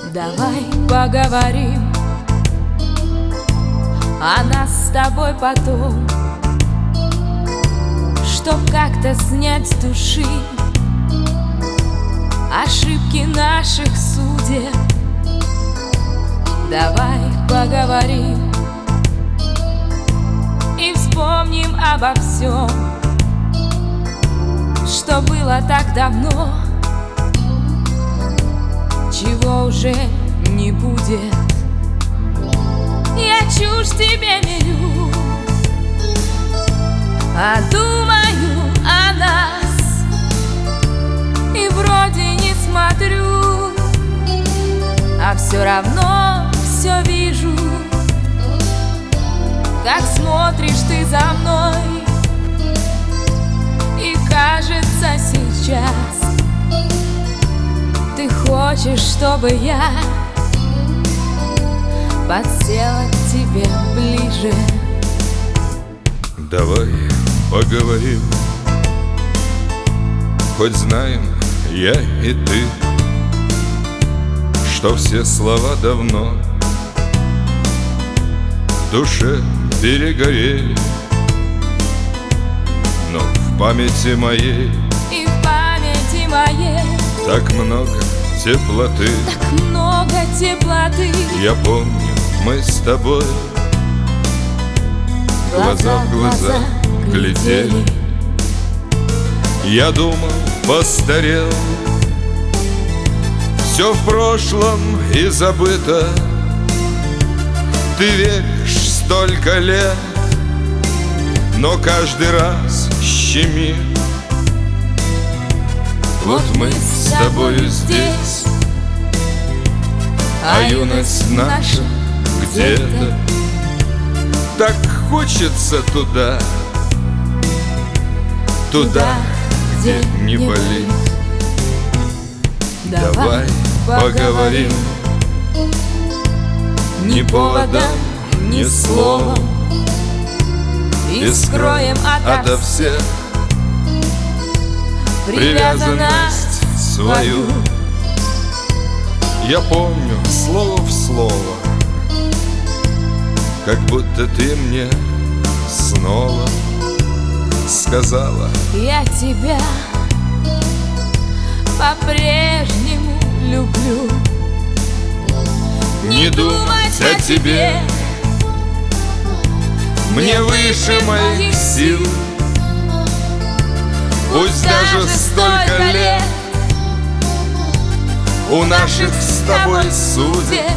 Давай поговорим о нас с тобой потом, чтоб как-то снять с души ошибки наших судеб. Давай поговорим и вспомним обо всем, что было так давно, чего уже не будет. Я чушь тебе мелю, а думаю о нас, и вроде не смотрю, а все равно все вижу, как смотришь ты за мной. И кажется сейчас ты хочешь, чтобы я подсела к тебе ближе. Давай поговорим, хоть знаем я и ты, что все слова давно в душе перегорели, но в памяти моей и в памяти моей так много теплоты. так много теплоты. Я помню, мы с тобой глаза в глаза глядели. Я думал, постарел, все в прошлом и забыто. Ты веришь столько лет, но каждый раз щемит. Вот мы с тобою здесь, а юность наша где-то. Так хочется туда, туда, где не болит. Давай поговорим, ни поводом, ни словом, и скроем ото всех привязанность свою. Я помню слово в слово, как будто ты мне снова сказала: я тебя по-прежнему люблю. не думать о тебе мне выше моих сил. Пусть даже столько лет у наших с тобой судеб,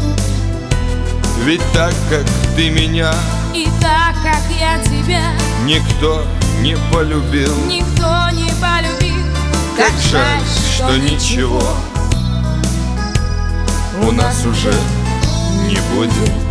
ведь так, как ты меня, и так, как я тебя, никто не полюбил. никто не полюбил. Как жаль, что ничего у нас уже не будет.